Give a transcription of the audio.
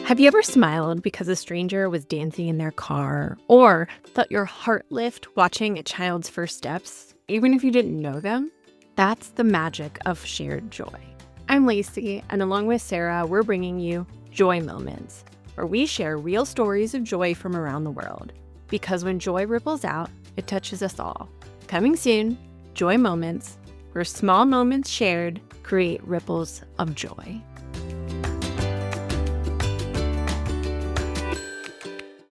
Have you ever smiled because a stranger was dancing in their car, or felt your heart lift watching a child's first steps, even if you didn't know them? That's the magic of shared joy. I'm Lacey, and along with Sarah, we're bringing you Joy Moments, where we share real stories of joy from around the world. Because when joy ripples out, it touches us all. Coming soon, Joy Moments, where small moments shared create ripples of joy.